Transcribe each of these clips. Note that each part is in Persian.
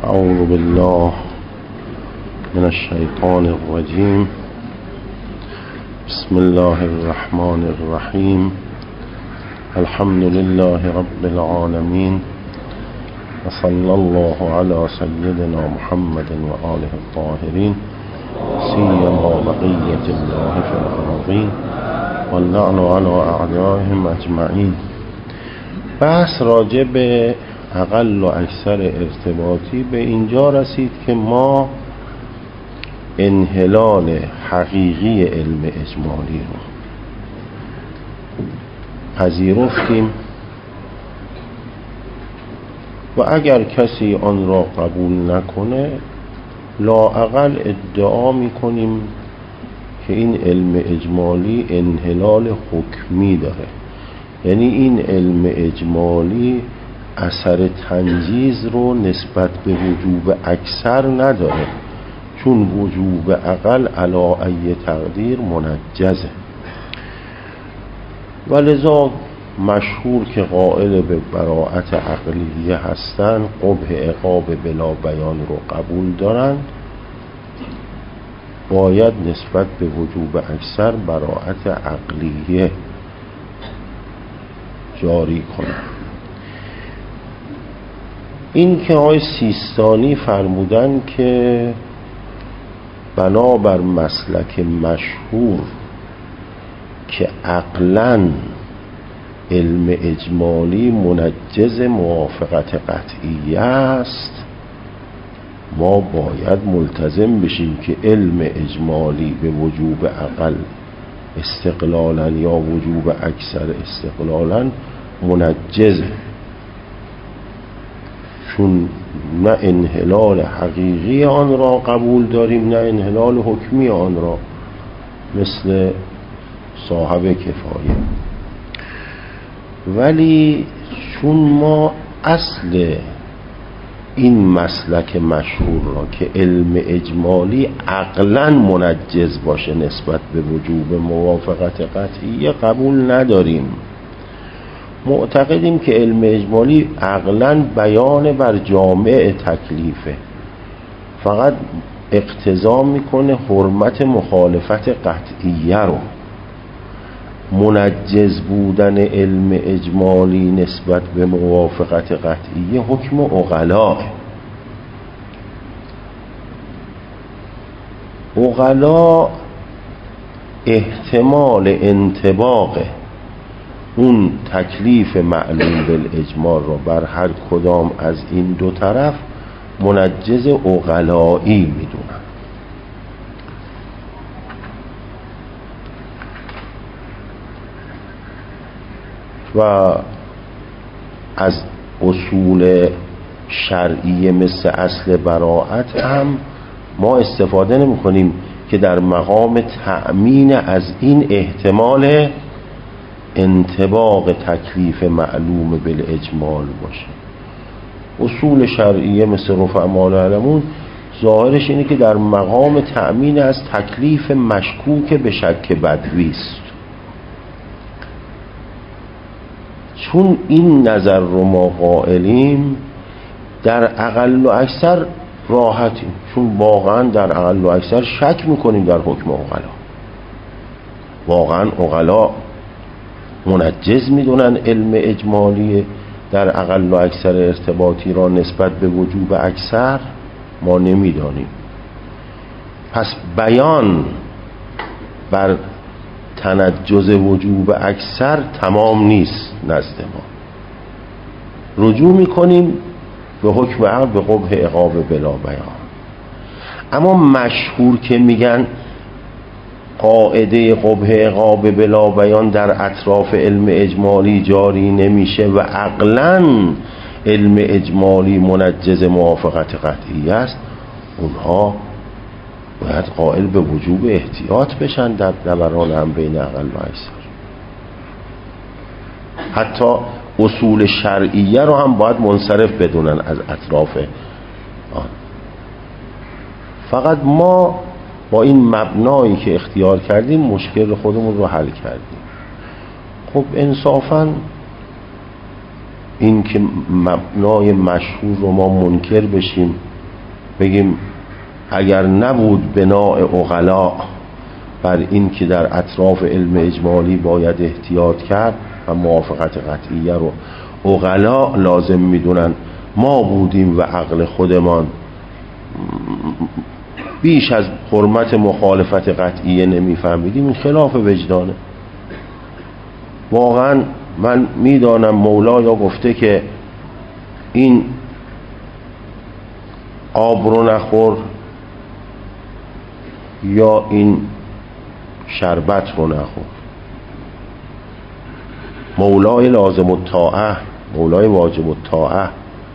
اعوذ بالله من الشیطان الرجیم. بسم الله الرحمن الرحیم. الحمد لله رب العالمین و صلی الله علی سیدنا محمد و آله الطاهرین سیما بقیة الله فی الارضین و اللعن علی اعدائهم اجمعین. بحث راجع به اقل و اکثر ارتباطی به اینجا رسید که ما انحلال حقیقی علم اجمالی رو پذیرفتیم و اگر کسی آن را قبول نکنه لااقل ادعا میکنیم که این علم اجمالی انحلال حکمی داره، یعنی این علم اجمالی اثر تنجیز رو نسبت به وجوب اکثر نداره، چون وجوب اقل علی ای تقدیر منجزه و لذا مشهور که قائل به براءت عقلیه هستن قبح عقاب بلا بیان رو قبول دارن، باید نسبت به وجوب اکثر براءت عقلیه جاری کنن. این که آقای سیستانی فرمودن که بنابر مسلک مشهور که عقلاً علم اجمالی منجز موافقت قطعی است، ما باید ملتزم بشیم که علم اجمالی به وجوب اقل استقلالاً یا وجوب اکثر استقلالاً منجزه، چون نه انحلال حقیقی آن را قبول داریم نه انحلال حکمی آن را، مثل صاحب کفایه. ولی چون ما اصل این مسلک مشهور را که علم اجمالی عقلاً منجز باشه نسبت به وجوب موافقت قطعی قبول نداریم، معتقدیم که علم اجمالی عقلاً بیان بر جامع تکلیفه، فقط اقتضا میکنه حرمت مخالفت قطعیه رو. منجز بودن علم اجمالی نسبت به موافقت قطعیه حکم عقلاء. عقلاء احتمال انطباق اون تکلیف معلوم بالاجمال رو بر هر کدام از این دو طرف منجز عقلایی میدونن. و از اصول شرعی مثل اصل براءت هم ما استفاده نمی کنیم که در مقام تأمین از این احتمال انطباق تکلیف معلوم بالاجمال باشه. اصول شرعیه مثل رفع ما لا یعلمون ظاهرش اینه که در مقام تأمین از تکلیف مشکوک به شک بدوی است. چون این نظر رو ما قائلیم در اقل و اکثر راحتیم، چون واقعا در اقل و اکثر شک میکنیم در حکم عقلا. واقعا عقلا منجز میدونن علم اجمالی در اقل و اکثر ارتباطی را نسبت به وجوب اکثر ما نمیدانیم. پس بیان بر تنجز وجوب اکثر تمام نیست نزد ما، رجوع میکنیم به حکم عقل به قبح عقاب بلا بیان. اما مشهور که میگن قاعده قبح عقاب بلا بیان در اطراف علم اجمالی جاری نمیشه و عقلاً علم اجمالی منجز موافقت قطعی است، اونها باید قائل به وجوب احتیاط بشن در دوران هم بین اقل و اکثر. حتی اصول شرعیه رو هم باید منصرف بدونن از اطراف آن. فقط ما با این مبنایی که اختیار کردیم مشکل خودمون رو حل کردیم. خب انصافاً این که مبنای مشهور رو ما منکر بشیم بگیم اگر نبود بناء عقلا بر این که در اطراف علم اجمالی باید احتیاط کرد و موافقت قطعیه رو عقلا لازم میدونن، ما بودیم و عقل خودمان بیش از حرمت مخالفت قطعیه نمیفهمیدیم، این خلاف وجدانه. واقعا من میدانم مولانا گفته که این آب رو نخور یا این شربت رو نخور. مولای لازم الطاعه، مولای واجب الطاعه.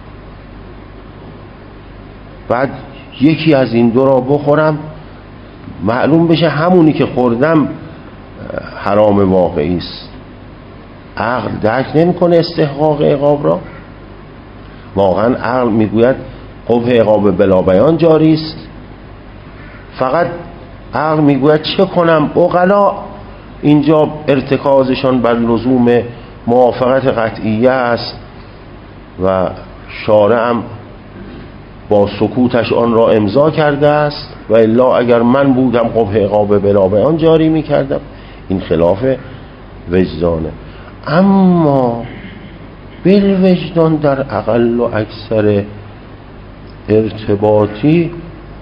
بعد یکی از این دو را بخورم معلوم بشه همونی که خوردم حرام واقعی است. عقل درک نمی‌کنه استحقاق عقاب را. واقعا عقل میگوید قبح عقاب بلا بیان جاری است. فقط عقل میگوید چه کنم؟ عقلا اینجا ارتکازشان بر لزوم موافقت قطعیه است و شارعم با سکوتش آن را امضا کرده است و الا اگر من بودم قبح عقاب بلا بیان جاری میکردم. این خلاف وجدانه. اما بالوجدان در اقل و اکثر ارتباطی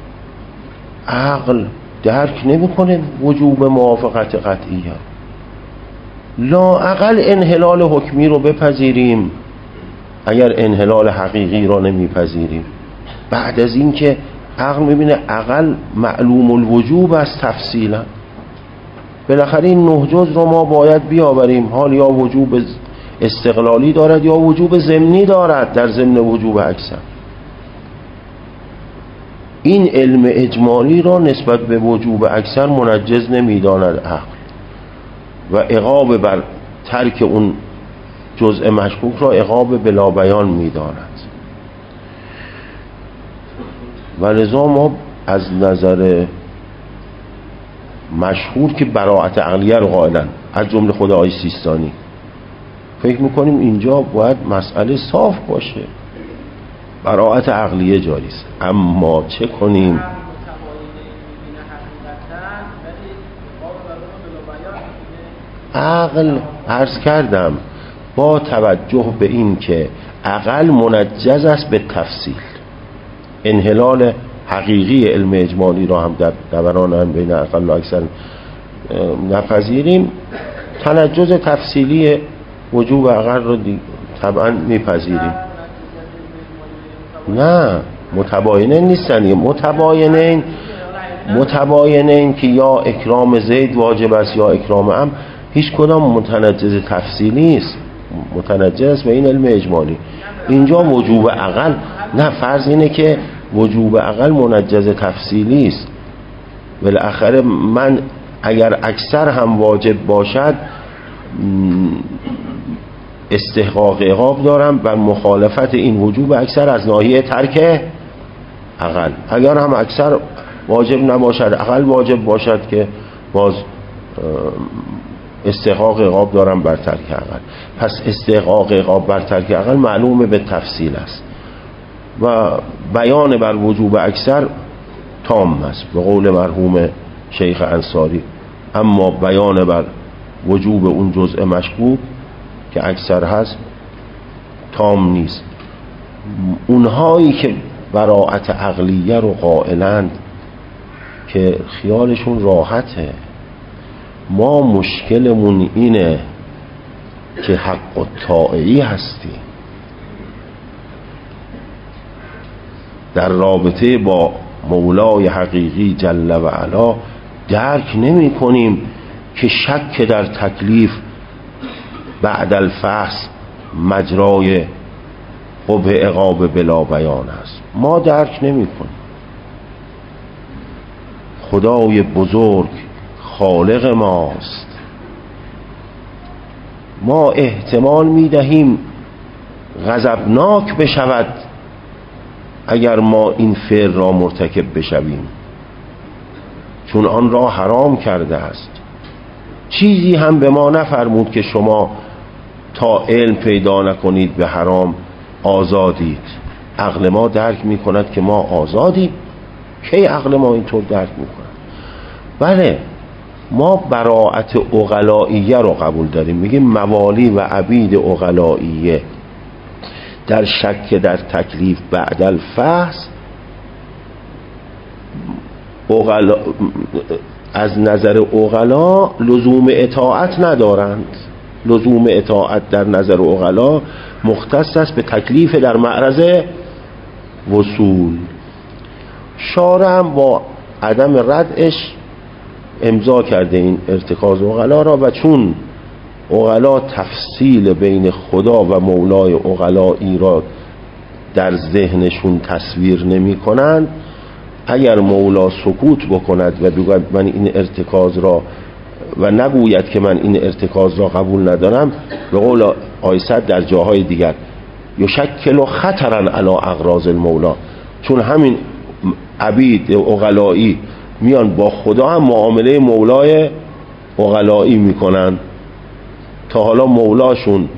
عقل درک نمیکنه وجوب موافقت قطعیه. لااقل انحلال حکمی رو بپذیریم اگر انحلال حقیقی را نمیپذیریم. بعد از این که عقل میبینه اقل معلوم الوجوب است تفصیلا، بالاخره این 9 جز رو ما باید بیاوریم، حال یا وجوب استقلالی دارد یا وجوب ضمنی دارد در ضمن وجوب اکثر. این علم اجمالی را نسبت به وجوب اکثر منجز نمیداند عقل و عقاب بر ترک اون جزء مشکوک را عقاب بلا بیان میداند. و لذا ما از نظر مشهور که براءت عقلیه رو قائلن، از جمله خود آقای سیستانی، فکر میکنیم اینجا باید مسئله صاف باشه، براءت عقلیه جاری است. اما چه کنیم؟ عقل عرض کردم با توجه به این که عقل منجز است به تفصیل، انحلال حقیقی علم اجمالی را هم در دوران بین اقل و اکثر نپذیریم، تنجز تفصیلی وجوب عقل را طبعا میپذیریم. نه متباینین نیستن، متباینین که یا اکرام زید واجب است یا اکرام عم، هیچ کدام متنجز تفصیلی است، متنجز به این علم اجمالی. اینجا وجوب عقل نه، فرض اینه که وجوب عقل منجز تفصیلی است. بالاخره من اگر اکثر هم واجب باشد استحقاق عقاب دارم بر مخالفت این وجوب اکثر از ناحیه ترک عقل. اگر هم اکثر واجب نباشد عقل واجب باشد که باز استحقاق عقاب دارم بر ترک عقل. پس استحقاق عقاب بر ترک عقل معلومه به تفصیل است و بیان بر وجوب اکثر تام است به قول مرحوم شیخ انصاری. اما بیان بر وجوب اون جزء مشکوک که اکثر هست تام نیست. اونهایی که براءت عقلیه رو قائلند که خیالشون راحته، ما مشکلمون اینه که حق الطاعی هستی، در رابطه با مولای حقیقی جل و علا درک نمی کنیم که شک در تکلیف بعد الفحص مجرای قبح عقاب بلا بیان است. ما درک نمی کنیم. خدای بزرگ خالق ماست، ما احتمال می دهیم غضبناک بشود اگر ما این فعل را مرتکب بشویم، چون آن را حرام کرده است. چیزی هم به ما نفرمود که شما تا علم پیدا نکنید به حرام آزادید. عقل ما درک میکند که ما آزادیم؟ کی عقل ما اینطور درک میکند؟ بله، ما براءت عقلائیه رو قبول داریم. میگیم موالی و عبید عقلائیه در شک در تکلیف بعد الفحص از نظر عقلا لزوم اطاعت ندارند. لزوم اطاعت در نظر عقلا مختص است به تکلیف در معرض وصول. شارع هم با عدم ردش امضا کرده این ارتکاز عقلا را، و چون عقلا تفصیل بین خدا و مولای عقلایی را در ذهنشون تصویر نمی کنند، اگر مولا سکوت بکند و بگوید من این ارتکاز را و نگوید که من این ارتکاز را قبول ندارم، به قول آیسد در جاهای دیگر یشکل خطرا علی اغراض المولا، چون همین عبید عقلایی میان با خدا هم معامله مولای عقلایی میکنن. تا حالا مولاشون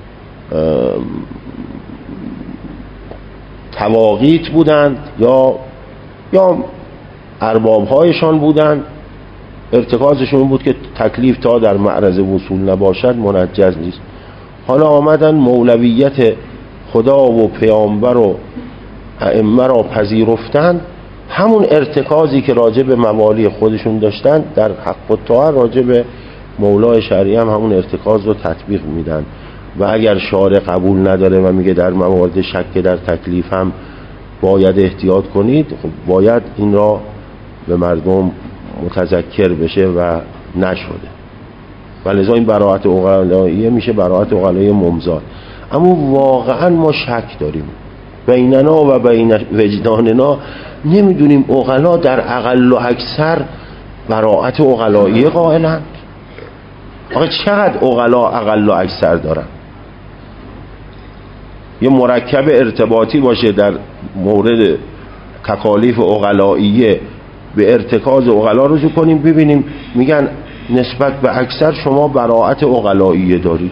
تواقیت بودند یا اربابهایشان بودند، ارتکازشون بود که تکلیف تا در معرض وصول نباشد منجز نیست. حالا آمدن مولویت خدا و پیامبر و ائمه را پذیرفتند، همون ارتکازی که راجع به موالی خودشون داشتن در حق و طاعه راجع به مولای شرعی هم همون ارتکاز رو تطبیق میدن. و اگر شارع قبول نداره و میگه در موارد شک در تکلیف هم باید احتیاط کنید، خب باید این را به مردم متذکر بشه و نشده. ولذا این براءت عقلائیه میشه براءت عقلائیه ممزاد. اما واقعا ما شک داریم بیننا و بین وجداننا، نمیدونیم عقلا در اقل و اکثر براءت عقلائیه قائلند. آخه چقدر عقلا اقل و اکثر دارن؟ یه مرکب ارتباطی باشه در مورد تکالیف عقلائیه، به ارتکاز عقلا رجوع کنیم ببینیم میگن نسبت به اکثر شما براءت عقلائیه دارید.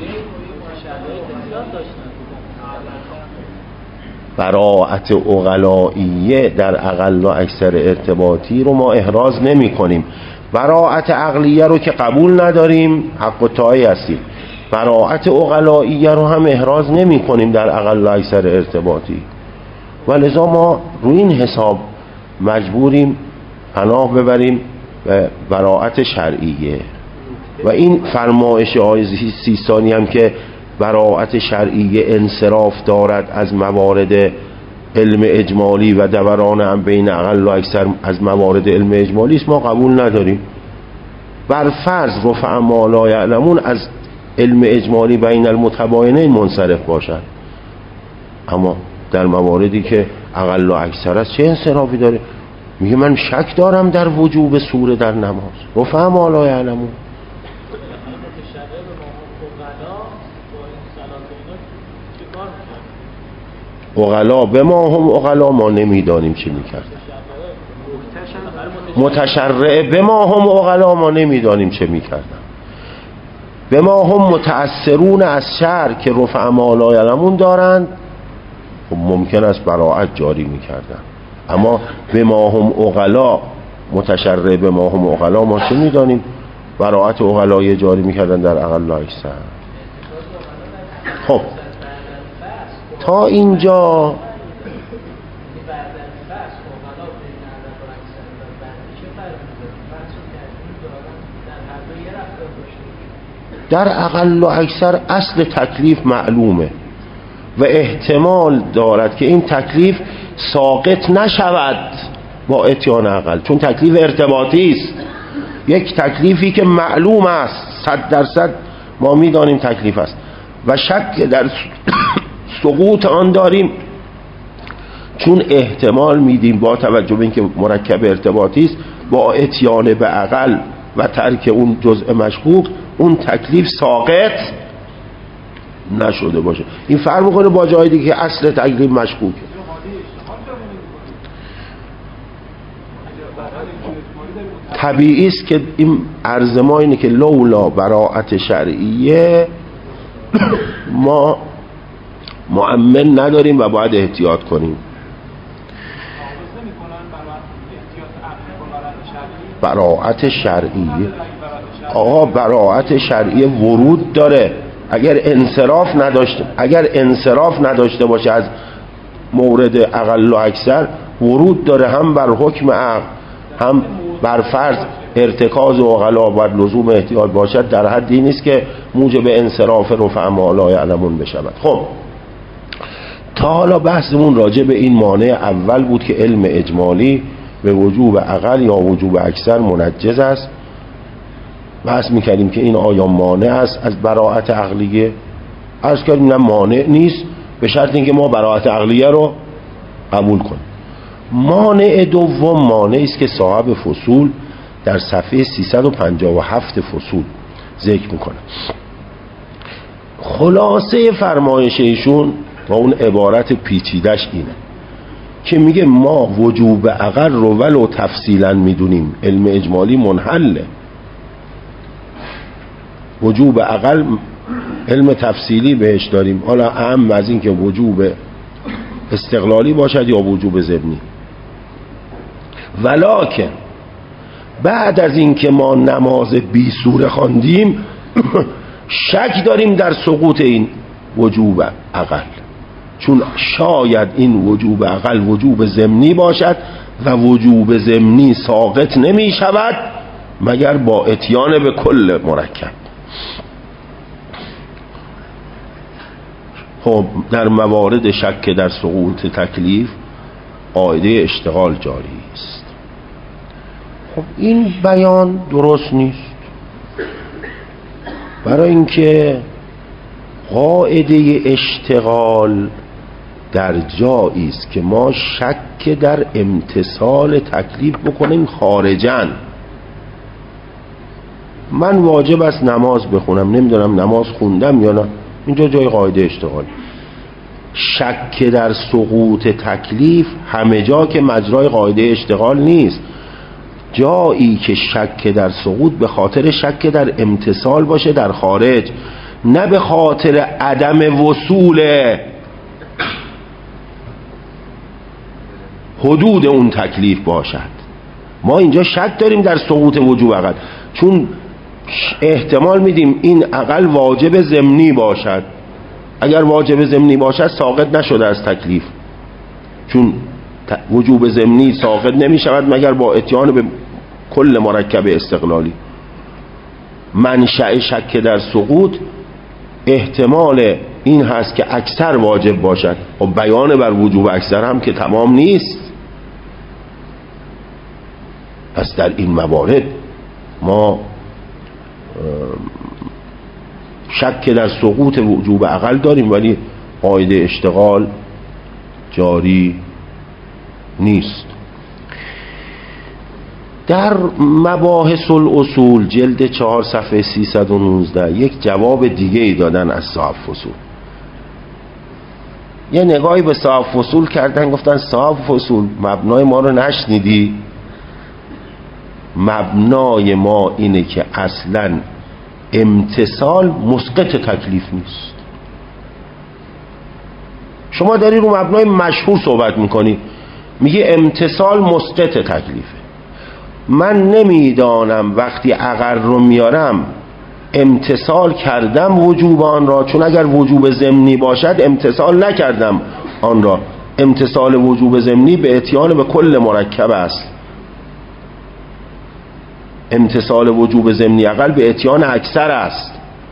براءت عقلائیه در اقل و اکثر ارتباطی رو ما احراز نمی کنیم. براءت عقلیه رو که قبول نداریم، حق و طاعه هستیم، براءت عقلائیه رو هم احراز نمی کنیم در اقل و اکثر ارتباطی. ولذا ما روی این حساب مجبوریم پناه ببریم به براءت شرعیه. و این فرمایش آیه سیستانی هم که براءت شرعیه انصراف دارد از موارد علم اجمالی و دوران هم بین اقل و اکثر از موارد علم اجمالی است، ما قبول نداریم. بر فرض رفع ما لا یعلمون از علم اجمالی بین المتباینین منصرف باشد، اما در مواردی که اقل و اکثر است چه انصرافی داره؟ میگه من شک دارم در وجوب سوره در نماز، رفع ما لا یعلمون. عقلا به ما هم عقلا ما نمیدانیم چه میکردن، متشرع به ما هم عقلا ما نمیدانیم چه میکردن، به ما هم متأثرون از شرع که رفع ما لا یعلمون دارند، خب ممکن است براءت جاری میکردن. اما به ما هم عقلا متشرع به ما هم عقلا ما چه میدانیم؟ براءت عقلای جاری میکردن در اقل و اکثر. خب تا اینجا در اقل و اکثر اصل تکلیف معلومه و احتمال دارد که این تکلیف ساقط نشود با اتیان اقل، چون تکلیف ارتباطی است. یک تکلیفی که معلوم است 100% ما میدانیم تکلیف است و شک در سقوط آن داریم، چون احتمال میدیم با توجه به اینکه مرکب ارتباطی است با اتیان به اقل و ترک اون جزء مشکوک اون تکلیف ساقط نشده باشه. این فرق میکنه با جای دیگه که اصل تکلیف مشکوکه. طبیعی است که این عرض ما اینه که لولا براءت شرعیه ما مؤمن نداریم و باید احتیاط کنیم. براءت شرعیه آقا، براءت شرعیه ورود داره. اگر انصراف نداشته باشه از مورد اقل و اکثر، ورود داره هم بر حکم عقل هم بر فرض ارتکاز و غلا بر لزوم احتیاط باشد، در حدی نیست که موجب انصراف رفع ما لا یعلمون بشود. خب تا حالا بحثمون راجع به این مانع اول بود که علم اجمالی به وجوب اقل یا وجوب اکثر منجز است. بحث میکردیم که این آیا مانع است از براءت عقلیه. عرض کردیم نه، مانع نیست، به شرط اینکه ما براءت عقلیه رو قبول کنیم. مانع دوم مانعی است که صاحب فصول در صفحه 357 فصول ذکر میکنه. خلاصه فرمایش ایشون و اون عبارت پیچیدش اینه که میگه ما وجوب عقل رو ولو تفصیلا میدونیم، علم اجمالی منحله. وجوب عقل علم تفصیلی بهش داریم، حالا اهم از این که وجوب استقلالی باشد یا وجوب ضمنی. ولکن بعد از این که ما نماز بی سوره خواندیم شک داریم در سقوط این وجوب عقل، چون شاید این وجوب عقل وجوب ضمنی باشد و وجوب ضمنی ساقط نمی شود مگر با اتیان به کل مرکب. خب در موارد شک در سقوط تکلیف قاعده اشتغال جاری است. خب این بیان درست نیست، برای اینکه قاعده اشتغال در جایی است که ما شک در امتثال تکلیف بکنیم خارجاً. من واجب است نماز بخونم، نمیدونم نماز خوندم یا نه، اینجا جای قاعده اشتغال. شک در سقوط تکلیف همه جا که مجرای قاعده اشتغال نیست. جایی که شک در سقوط به خاطر شک در امتثال باشه در خارج، نه به خاطر عدم وصول حدود اون تکلیف باشد. ما اینجا شک داریم در سقوط وجوب عقل، چون احتمال میدیم این عقل واجب ضمنی باشد. اگر واجب ضمنی باشد ساقط نشده از تکلیف، چون وجوب ضمنی ساقط نمی شود مگر با اتیان به کل مرکب استقلالی. منشأ شک در سقوط احتمال این هست که اکثر واجب باشد و بیان بر وجوب اکثر هم که تمام نیست. پس در این موارد ما شک در سقوط وجوب عقل داریم ولی قاعده اشتغال جاری نیست. در مباحث الاصول جلد 4 صفحه 319 یک جواب دیگه ای دادن از صاحب فصول. یه نگاهی به صاحب فصول کردن، گفتن صاحب فصول مبنای ما رو نشنیدی؟ مبنای ما اینه که اصلا امتثال مسقط تکلیف نیست. شما داری رو مبنای مشهور صحبت میکنی، میگه امتثال مسقط تکلیفه. من نمیدانم وقتی عقل رو میارم امتثال کردم وجوب آن را، چون اگر وجوب ضمنی باشد امتثال نکردم آن را. امتثال وجوب ضمنی به اتیان به کل مرکب است. امتثال وجوب ضمنی عقل به اتیان اکثر است.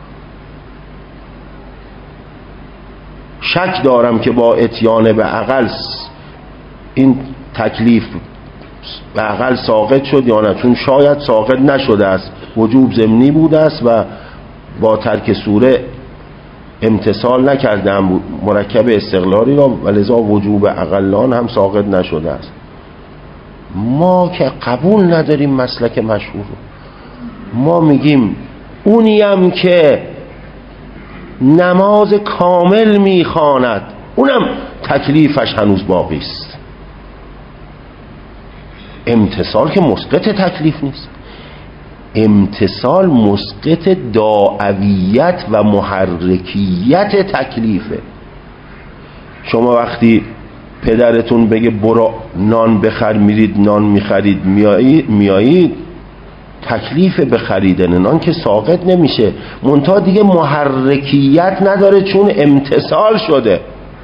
شک دارم که با اتیان به عقل این تکلیف به عقل ساقط شد یا نه، چون شاید ساقط نشده است، وجوب ضمنی بوده است و با ترک سوره امتثال نکردم مرکب استقلالی را و لذا وجوب عقلان هم ساقط نشده است. ما که قبول نداریم مسلک مشهور رو. ما میگیم اونیم که نماز کامل میخواند اونم تکلیفش هنوز باقی است. امتثال که مسقط تکلیف نیست، امتثال مسقط داعویت و محرکیت تکلیفه. شما وقتی پدرتون بگه برو نان بخر، میرید نان میخرید میایید، تکلیف به خریدن نان که ساقط نمیشه، منتها دیگه محرکیت نداره چون امتثال شده.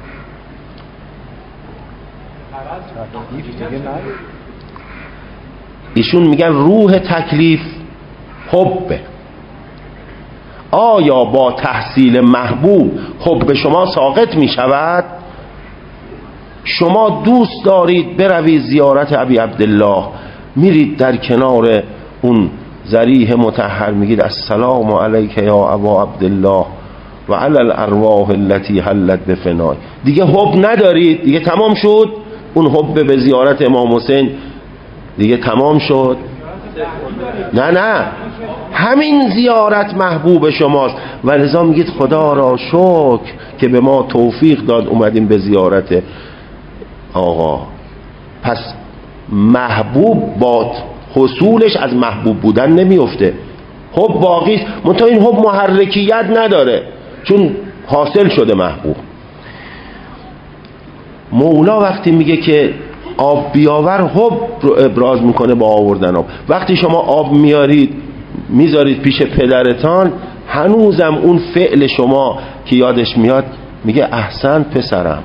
ایشون میگن روح تکلیف حبه. آیا با تحصیل محبوب حب شما ساقط میشود؟ شما دوست دارید بروید زیارت ابی عبدالله، میرید در کنار اون ضریح مطهر میگید السلام علیک یا ابا عبدالله و علی الارواح التي حلت بفنای، دیگه حب ندارید، دیگه تمام شد اون حب به زیارت امام حسین، دیگه تمام شد. نه همین زیارت محبوب شماست و لذا میگید خدا را شکر که به ما توفیق داد اومدیم به زیارت آقا. پس محبوب با حصولش از محبوب بودن نمیفته، حب باقیست، منتها این حب محرکیت نداره چون حاصل شده محبوب. مولا وقتی میگه که آب بیاور، حب رو ابراز میکنه با آوردن آب. وقتی شما آب میارید میذارید پیش پدرتان، هنوزم اون فعل شما که یادش میاد میگه احسن پسرم،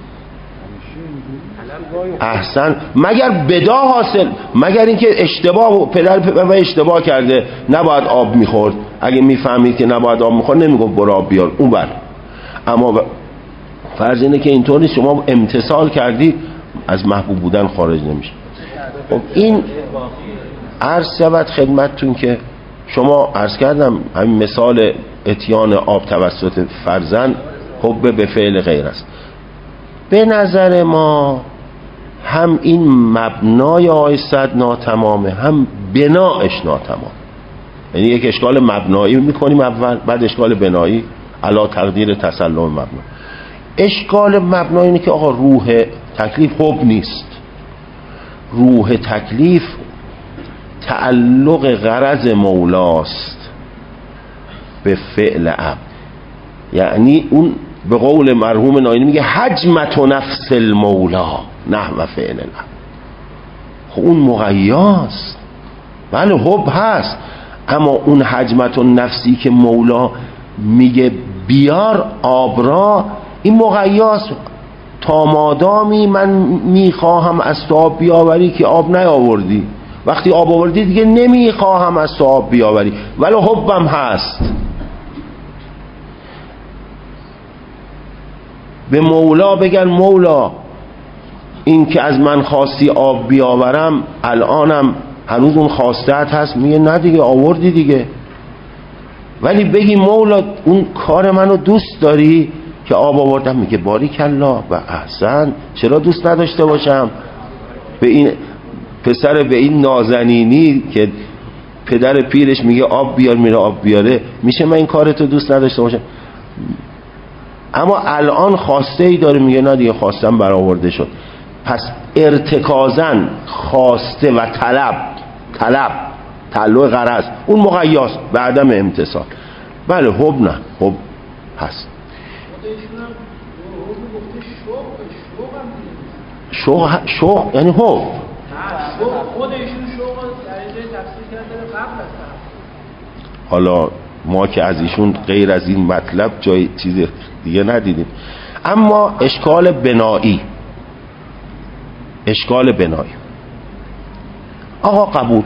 احسن، مگر بدا حاصل، مگر اینکه اشتباه، پدر اشتباه کرده نباید آب میخورد، اگه میفهمید که نباید آب میخورد نمیگفت برو آب بیار اون بر. اما فرض اینه که اینطوری شما امتثال کردید، از محبوب بودن خارج نمیشه. خب این عرض شود خدمتتون که شما عرض کردم همین مثال اتیان آب توسط فرزند حب به فعل غیر است. به نظر ما هم این مبنای آیه صد ناتمامه، هم بنایش ناتمام. یعنی یک اشکال مبنایی میکنیم اول، بعد اشکال بنایی علا تقدیر تسلم مبنا. اشکال مبنایی اینه که آقا روح تکلیف حب نیست، روح تکلیف تعلق غرض مولاست به فعل عبد. یعنی اون به قول مرحوم ناینی میگه حجمت و نفس المولا نحو فعل العبد. خب اون مغیاست، بله حب هست، اما اون حجمت و نفسی که مولا میگه بیار آب را، این مغیاست. تا مادامی من میخواهم از تو آب بیاوری که آب نیاوردی، وقتی آب آوردی دیگه نمیخواهم از تو آب بیاوری، ولی حبم هست. به مولا بگن مولا این که از من خواستی آب بیاورم الانم هنوز اون خواستت هست، میگه نه دیگه آوردی دیگه. ولی بگی مولا اون کار منو دوست داری که آب آوردم، میگه باریکالله و احسن، چرا دوست نداشته باشم؟ به این پسر به این نازنینی که پدر پیرش میگه آب بیار میره آب بیاره، میشه من این کارتو دوست نداشته باشم؟ اما الان خواسته ای داره، میگه نه دیگه خواستم برآورده شد. پس ارتکازن خواسته و طلب تعلق غرض اون مقیاس به عدم امتثال. بله حب نه، حب هست. شوق یعنی حب. خود ایشون شوق در تفسیر کرده قبل از حالا ما که از ایشون غیر از این مطلب جای چیز دیگه ندیدیم. اما اشکال بنایی آقا قبول،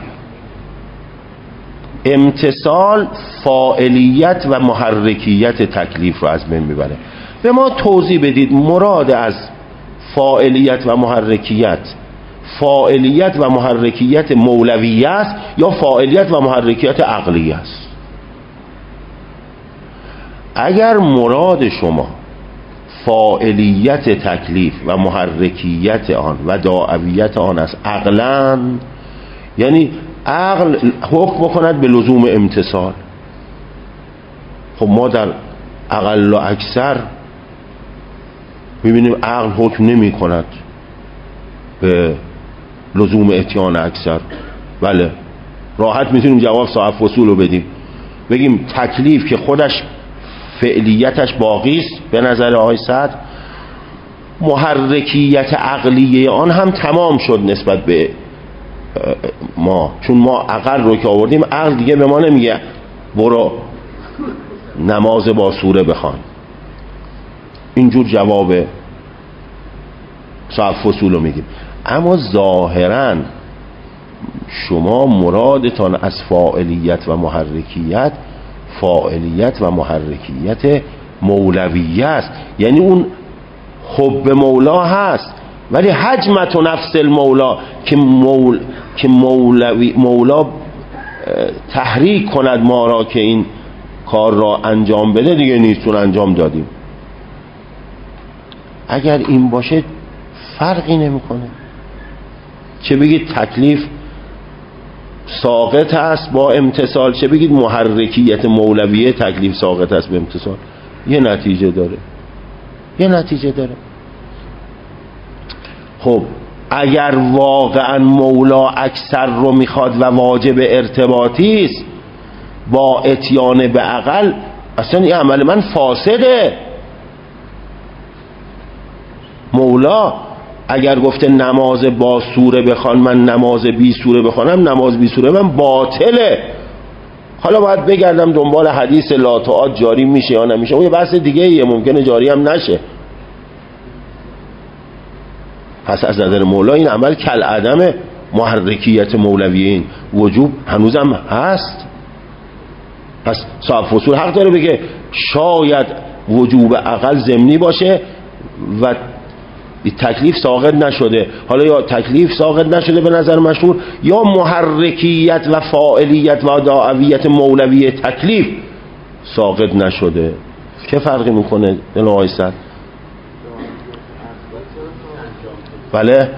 امتثال فاعلیت و محرکیت تکلیف رو از بین میبره. به ما توضیح بدید مراد از فاعلیت و محرکیت مولویه است یا فاعلیت و محرکیت عقلیه است؟ اگر مراد شما فاعلیت تکلیف و محرکیت آن و داعویت آن است عقلاً، یعنی عقل حکم بکند به لزوم امتثال، خب ما در اقل و اکثر میبینیم عقل حکم نمی کند به لزوم اتیان اکثر. بله راحت میتونیم جواب صاحب فصول رو بدیم، بگیم تکلیف که خودش فعلیتش باقی است به نظر آقای صدر، محرکیت عقلیه آن هم تمام شد نسبت به ما، چون ما عقل رو که آوردیم، عقل دیگه به ما نمیگه برو نماز با سوره بخوان. اینجور جواب صاحب فصول رو میگیم. اما ظاهراً شما مرادتان از فاعلیت و محرکیت، فاعلیت و محرکیت مولویه است، یعنی اون حب مولا هست، ولی حجمت و نفس المولا که مولا تحریک کند ما را که این کار را انجام بده دیگه نیستون انجام دادیم. اگر این باشه فرقی نمیکنه، چه بگید تکلیف ساقط است با امتثال، چه بگید محرکیت مولویه تکلیف ساقط است به امتثال، یه نتیجه داره، یه نتیجه داره. خب اگر واقعا مولا اکثر رو میخواد و واجب ارتباطی است با اتیان به عقل، اصلا این عمل من فاسده. مولا اگر گفته نماز با سوره بخوان، من نماز بی سوره بخوانم، نماز بی سوره من باطله. حالا باید بگردم دنبال حدیث لا جاری میشه یا نمیشه، اون یه بحث دیگه ایه، ممکنه جاری هم نشه. پس از نظر مولا این عمل کل عدم محرکیت مولویه، این وجوب هنوزم هست. پس صاحب فصول حق داره بگه شاید وجوب عقل ضمنی باشه و تکلیف ساقط نشده. حالا یا تکلیف ساقط نشده به نظر مشهور، یا محرکیت و فاعلیت و دعویت مولویه تکلیف ساقط نشده. چه فرقی میکنه دل آقای سعد؟ بله،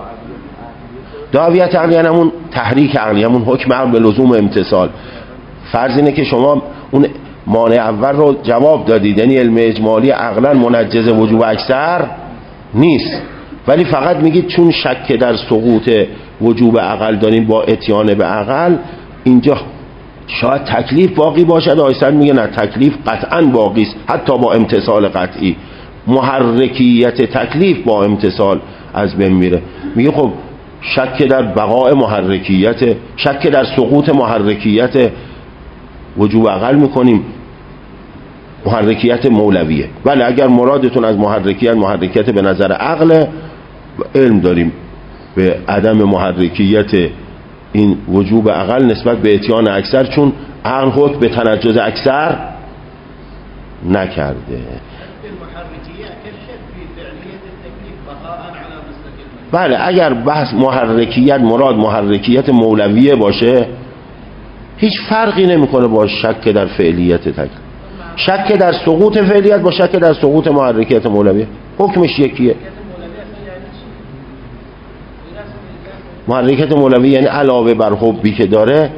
دعویت عقلی یعنی همون تحریک عقلی، همون حکم عقل به لزوم امتثال. فرض اینه که شما اون مانع اول رو جواب دادید، یعنی علم اجمالی عقلا منجز وجوب اکثر نیست، ولی فقط میگید چون شک در سقوط وجوب عقل داریم با اتیان به عقل، اینجا شاید تکلیف باقی باشد. آیسان میگه نه، تکلیف قطعا باقی است، حتی با امتثال قطعی. محرکیت تکلیف با امتثال از بین میره. میگه خب شک در بقاء محرکیت، شک در سقوط محرکیت وجوب عقل میکنیم، محرکیت مولویه. بله اگر مرادتون از محرکیت به نظر عقل، علم داریم به عدم محرکیت این وجوب عقل نسبت به اتیان اکثر، چون عقل حکم به تنجز اکثر نکرده. بله اگر بحث محرکیت مراد محرکیت مولویه باشه، هیچ فرقی نمیکنه با شک در فعلیت تکلیف. شک در سقوط فعلیت با شک در سقوط محرکیت مولویه حکمش یکیه. محرکیت مولویه یعنی علاوه بر حبی که داره،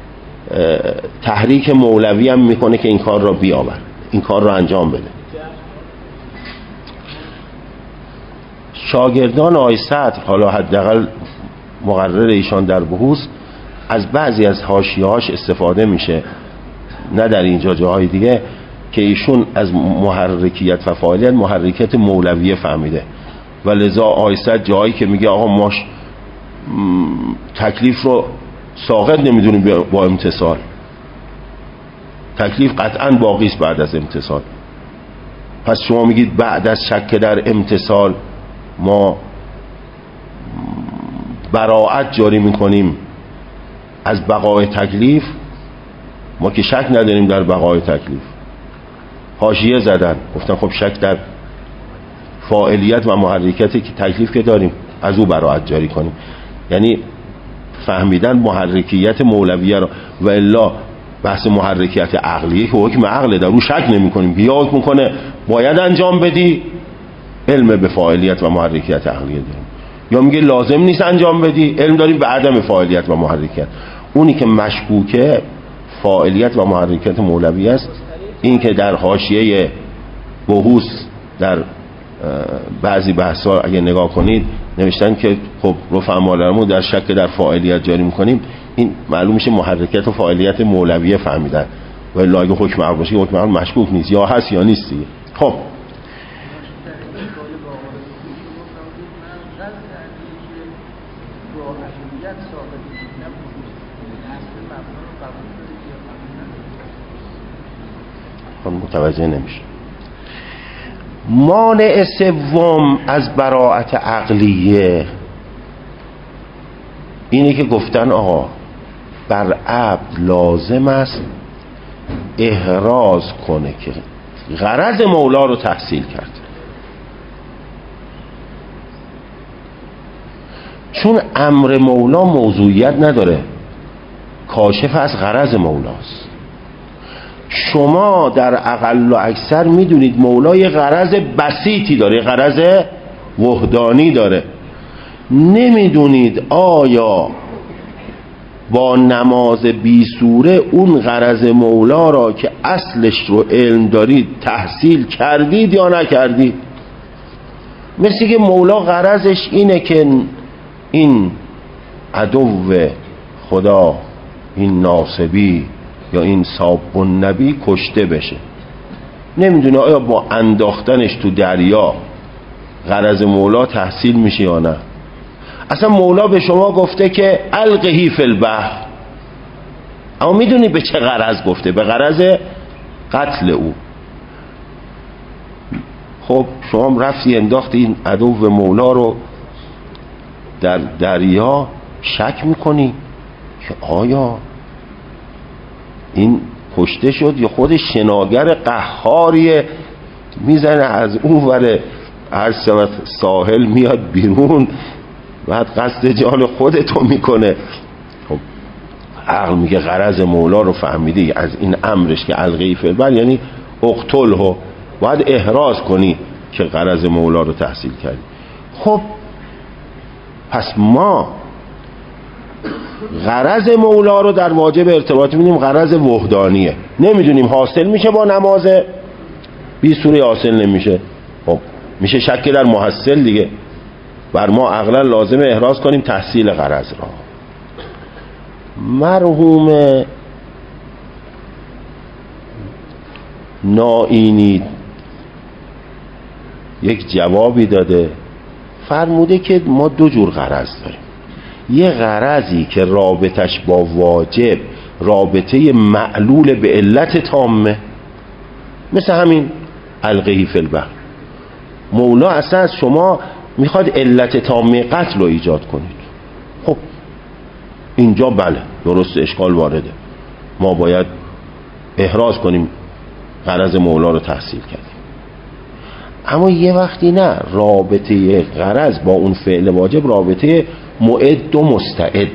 تحریک مولوی هم میکنه که این کار را بیاور، این کار را انجام بده. شاگردان آقای صدر، حالا حداقل مقرر ایشان در بحوث، از بعضی از حاشیه‌هاش استفاده میشه، نه در اینجا جاهای دیگه، که ایشون از محرکیت و فاعلیت محرکیت مولویه فهمیده و لذا آقای صدر جایی که میگه آقا ما تکلیف رو ساقط نمیدونیم با امتثال، تکلیف قطعا باقی است بعد از امتثال. پس شما میگید بعد از شک در امتثال ما براءت جاری میکنیم از بقای تکلیف، ما که شک نداریم در بقای تکلیف. حاشیه زدن گفتن خب شک در فاعلیت و محرکیتی که تکلیف که داریم از او براءت جاری کنیم، یعنی فهمیدن محرکیت مولویه رو. و الا بحث محرکیت عقلیه که حکم عقل در او شک نمی کنیم، بیا حکم کنه باید انجام بدی، علم به فاعلیت و محرکیت عقلیه داریم. یا میگه لازم نیست انجام بدی، علم داریم به عدم فاعلیت و محرکیت. اونی که مشکوکه فاعلیت و محرکیت مولوی است. این که در حاشیه بحوث در بعضی بحث‌ها اگه نگاه کنید نوشتن که خب رفع‌المالمون در شک در فاعلیت جاری میکنیم، این معلوم میشه محرکیت و فاعلیت مولویه فهمیدن، و الا اگه حکم عقل باشه حکم عقل مشکوک نیست، یا هست یا نیست دیگه. خب عقلیت ثابت نه اصل مبنا رو قبول دارید یا قبول ندارید؟ متوجه نمیشه. مانع سوم از براءت عقلیه اینه که گفتن آقا بر عبد لازم است احراز کنه که غرض مولا رو تحصیل کرد، چون امر مولا موضوعیت نداره، کاشف از غرض مولاست. شما در اقل و اکثر میدونید مولا یه غرض بسیطی داره، غرض وحدانی داره، نمیدونید آیا با نماز بی سوره اون غرض مولا را که اصلش رو علم دارید تحصیل کردید یا نکردید. مثل که مولا غرضش اینه که این عدو خدا، این ناصبی یا این ساب النبی کشته بشه، نمیدونه آیا با انداختنش تو دریا غرض مولا تحصیل میشه یا نه. اصلا مولا به شما گفته که القهی فی البحر، اما میدونی به چه غرض گفته؟ به غرض قتل او. خب شما رفتی انداختی این عدو مولا رو در دریا، شک میکنی که آیا این کشته شد یا خود شناگر قهاریه میزنه از اون ور ساحل میاد بیرون بعد قصد جان خودتو میکنه. خب عقل میگه غرض مولا رو فهمیدی از این امرش که القی فی البحر یعنی اقتله، باید احراز کنی که غرض مولا رو تحصیل کردی. خب پس ما غرض مولا رو در واجب ارتباط میدیم غرض وحدانیه، نمیدونیم حاصل میشه با نماز بی سوره حاصل نمیشه. خب میشه شک در محصل دیگه. بر ما عقلا لازم احراز کنیم تحصیل غرض را. مرحوم نائینی یک جوابی داده، فرموده که ما دو جور غرض داریم. یه غرضی که رابطش با واجب رابطه معلول به علت تامه، مثل همین القی فی البحر. مولا اصلا از شما میخواد علت تامه قتل رو ایجاد کنید. خب اینجا بله درست اشکال وارده، ما باید احراز کنیم غرض مولا رو تحصیل کردیم. اما یه وقتی نه، رابطه غرض با اون فعل واجب رابطه معد و مستعده.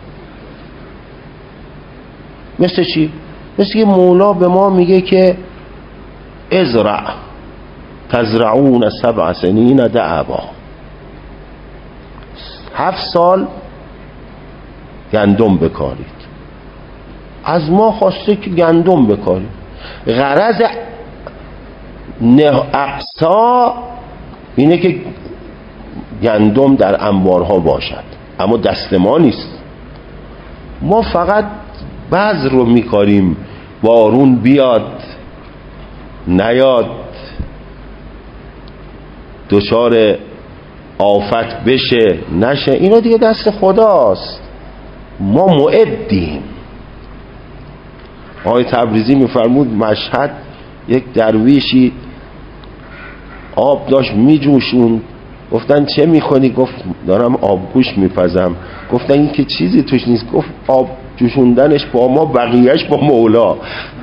مثل چی؟ مثل که مولا به ما میگه که ازرع تزرعون 7 سنین دعبا، 7 سال گندم بکارید. از ما خواسته که گندم بکارید. غرض اقصا اینه که گندم در انبارها باشد، اما دست ما نیست. ما فقط بذر رو میکاریم، بارون بیاد نیاد، دچار آفت بشه نشه، اینا دیگه دست خداست. ما معدیم. آقای تبریزی میفرمود مشهد یک درویشی آب داشت میجوشون، گفتن چه میکنی؟ گفت دارم آبگوش میپزم. گفتن این که چیزی توش نیست. گفت آب جوشوندنش با ما، بقیهش با مولا.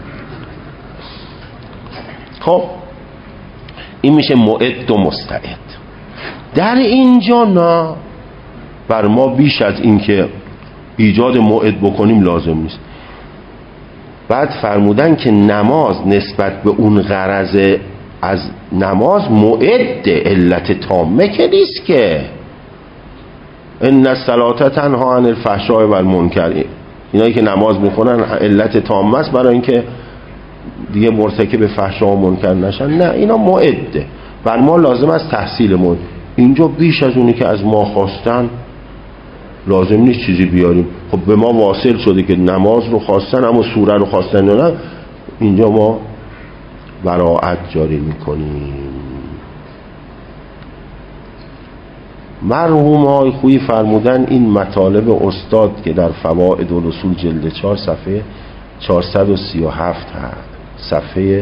خب این میشه معد و مستعد. در اینجا نه، بر ما بیش از این که ایجاد موعد بکنیم لازم نیست. بعد فرمودن که نماز نسبت به اون غرض از نماز موعد علت تامه که نیست که ان الصلاة تنها عن الفحشاء و المنکر. اینایی که نماز میخونن علت تامه است برای اینکه دیگه مرتکب فحشا و منکر نشن. نه، اینا موعده، بر ما لازم است تحصیل موعد. اینجا بیش از اونی که از ما خواستن لازم نیست چیزی بیاریم. خب به ما واصل شده که نماز رو خواستن اما سوره رو خواستن نه، اینجا ما براءت جاری میکنیم. مرحوم آقای خویی فرمودن این مطالب استاد که در فوائد الرسول جلد 4 صفحه 437 هست، صفحه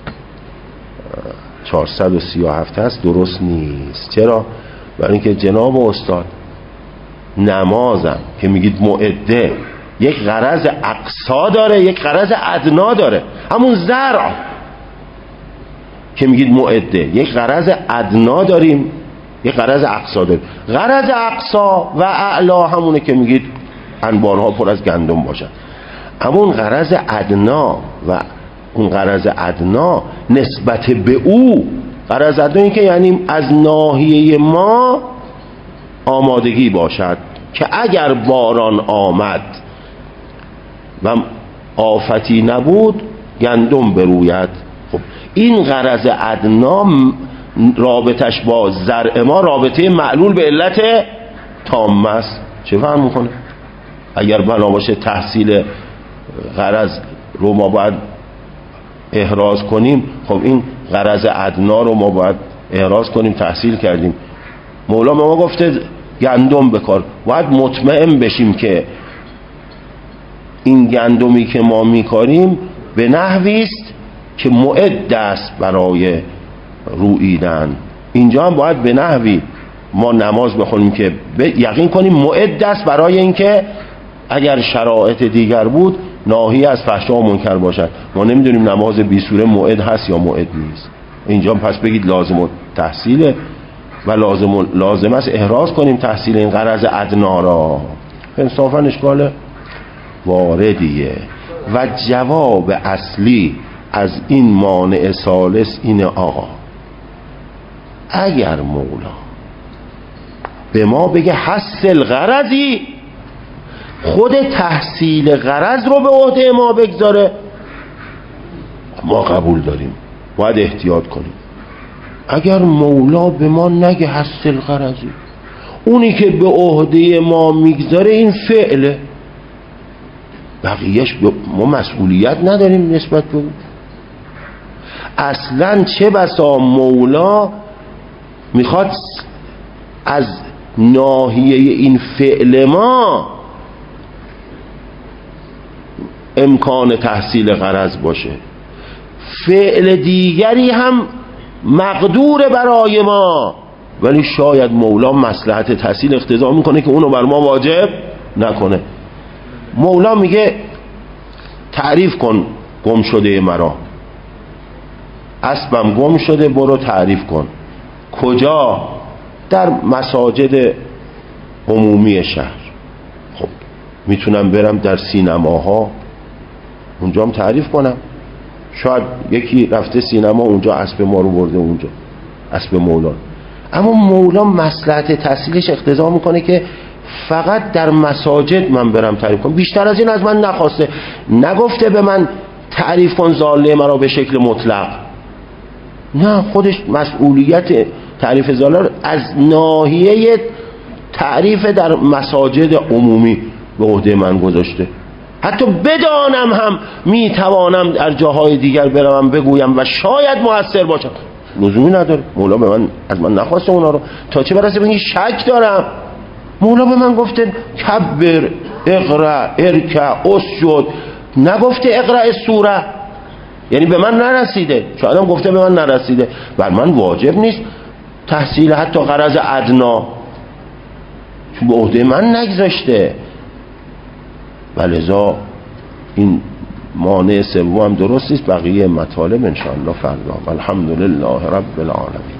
437 هست، درست نیست. چرا؟ برای اینکه جناب استاد نمازم که میگید معده یک غرض اقصا داره، یک غرض ادنا داره. همون زرع که میگید معده یک غرض ادنا داریم، یک غرض اقصا داریم. غرض اقصا و اعلا همونه که میگید انبارها پر از گندم باشن. همون غرض ادنا و اون غرض ادنا نسبت به او، غرض ادنا این که یعنی از ناحیه ما آمادگی باشد که اگر باران آمد و آفتی نبود گندم بروید. خب این غرض ادنا رابطش با زرع ما رابطه معلول به علت تامه است. چه فهم میکنه؟ اگر بنا باشه تحصیل غرض رو ما باید احراز کنیم، خب این غرض ادنا رو ما باید احراز کنیم، تحصیل کردیم. مولا ما گفته گندم بکار، باید مطمئن بشیم که این گندمی که ما میکاریم به نحوی است که معد است برای روییدن. اینجا هم باید به نحوی ما نماز بخونیم که یقین کنیم معد است برای اینکه اگر شرایط دیگر بود ناهی از فحشا و منکر باشد. ما نمیدونیم نماز بی سوره معد هست یا معد نیست. اینجا پس بگید لازم تحصیله و لازم است احراز کنیم تحصیل این غرض ادنا را. انصافا اشکال واردیه. و جواب اصلی از این مانع ثالث اینه آقا، اگر مولا به ما بگه حاصل غرضی، خود تحصیل غرض رو به عهده ما بگذاره، ما قبول داریم، باید احتیاط کنیم. اگر مولا به ما نگه حاصل غرضی، اونی که به عهده ما میگذاره این فعله، بقیهش ما مسئولیت نداریم نسبت به اون. اصلا چه بسا مولا میخواد از ناحیه این فعل ما امکان تحصیل غرض باشه، فعل دیگری هم مقدور برای ما، ولی شاید مولا مصلحت تحصیل اقتضا میکنه که اونو بر ما واجب نکنه. مولا میگه تعریف کن گم شده مرا، اسبم گم شده، برو تعریف کن. کجا؟ در مساجد عمومی شهر. خب میتونم برم در سینماها اونجا هم تعریف کنم. شاید یکی رفته سینما اونجا اسب ما رو برده اونجا، اسب مولا. اما مولا مصلحت تحصیلش اقتضا میکنه که فقط در مساجد من برم تعریف کنم، بیشتر از این از من نخواسته. نگفته به من تعریف کن ضاله مرا به شکل مطلق، نه، خودش مسئولیت تعریف ضاله از ناحیه تعریف در مساجد عمومی به عهده من گذاشته. حتی بدانم هم میتوانم در جاهای دیگر برم بگویم و شاید مؤثر باشم، لزومی نداره. مولا به من از من نخواسته اونا رو، تا چه برسه به این شک دارم. مولا به من گفته کبر، اقرا، ارکع، اسجد، نگفته اقرا السوره. یعنی به من نرسیده، شاید هم گفته به من نرسیده، بر من واجب نیست تحصیل حتی غرض ادنا، چون به عهده من نگذاشته. ولذا این مانع سوم هم درست نیست. بقیه مطالب انشاءالله فردا. الحمدلله رب العالمین.